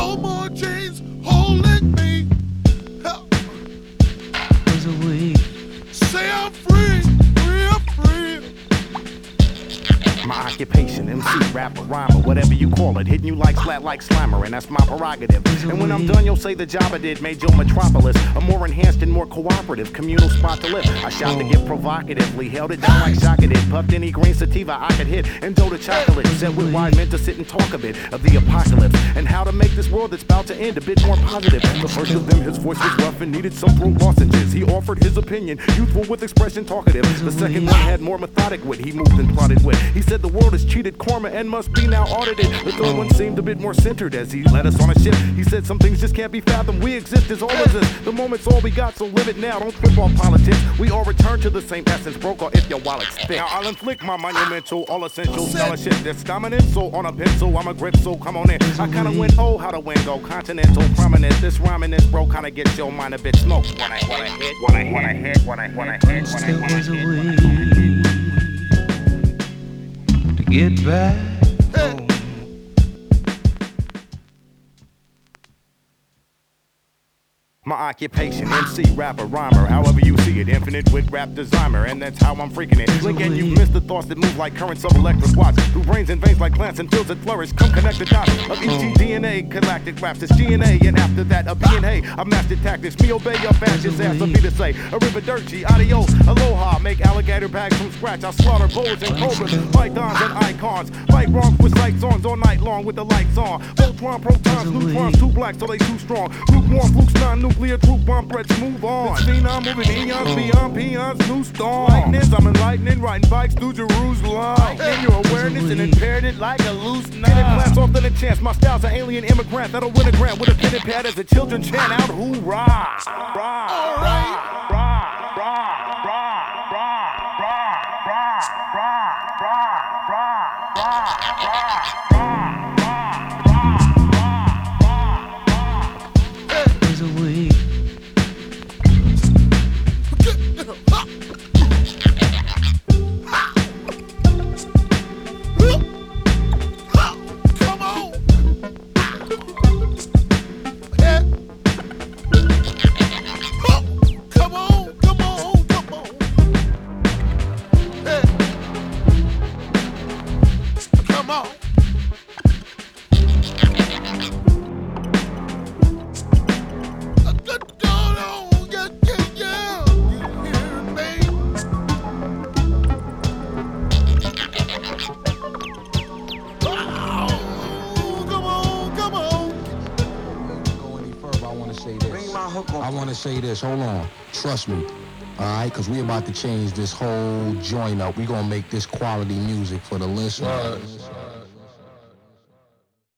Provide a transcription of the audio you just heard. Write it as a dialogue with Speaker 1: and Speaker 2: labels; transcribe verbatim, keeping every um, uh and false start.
Speaker 1: No more chains holding me.
Speaker 2: There's a way.
Speaker 1: Say I'm free, free, I'm free.
Speaker 3: My occupation, M C, rapper, rhymer, whatever you call it. Hitting you like flat like Slammer, and that's my prerogative. And when I'm done, you'll say the job I did made your metropolis a more enhanced and more cooperative communal spot to live. I shot to get provocatively, held it down like Shaka did. Puffed any green sativa I could hit, and dough to chocolate. Said with wide men to sit and talk a bit of the apocalypse and how to make this world that's about to end a bit more positive. The first of them, his voice was rough and needed some throat lozenges. He offered his opinion, youthful with expression, talkative. The second one had more methodic wit, he moved and plotted with. He said the world has cheated karma and must be now audited. The third one seemed a bit more centered as he led us on a ship. He said some things just can't be fathomed. We exist as all exist. The moment's all we got, so live it now. Don't trip off politics. We all return to the same essence, broke or if your wallet's thick. Now I'll inflict my monumental, all essential scholarship that's dominant. So on a pencil, I'm a grip, so come on in. I kinda went, oh, how the wind go, continental, prominent. This rhyming, this bro kinda gets your mind a bit smoked. When I, when I hit, when I, when I hit, when I, when I hit, when I, when I hit, when I hit.
Speaker 2: Get back home.
Speaker 3: My occupation, M C, rapper, rhymer, however you see it, infinite with rap designer, and that's how I'm freaking it. Link and you miss the thoughts that move like currents of electric watts, through brains and veins like plants and fields that flourish. Come connect the dots of E G D N A, galactic raps, it's G N A, and after that, a B and A. I mastered tactics, me obey your fascist ass, of me to say, arrivederci, adios, aloha, make alligator bags from scratch. I slaughter boas and cobras, pythons and icons, fight wrongs with sights on all night long with the lights on. Voltron, protons, neutrons, too black, so they too strong. Lukewarm, flukes, non-nuclear, troop bomb threats, move on. It's phenom moving eons beyond peons, new storm. Lightnings, I'm enlightening, riding bikes through Jerusalem. In your awareness and impaired it like a loose knot. Get it blast off than a chance. My style's an alien immigrant that'll win a grant with a pen and pad as the children chant out, hoorah! All right.
Speaker 2: There's a way.
Speaker 1: Come on. Come on, come on, come on. Come on. Good God, oh, yeah, yeah, yeah. You hear me? Oh, come on, come on.
Speaker 4: Go any further, I want to say this. I want to say this. Hold on. Trust me. All right? Because we about to change this whole joint up. we going to make this quality music for the listeners.